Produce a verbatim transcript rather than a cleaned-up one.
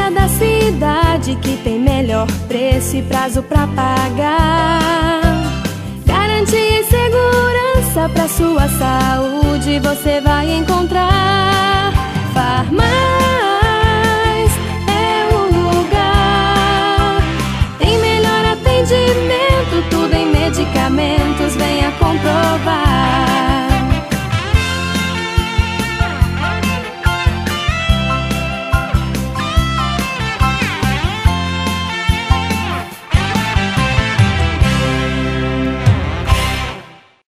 da cidade que tem melhor preço e prazo pra pagar.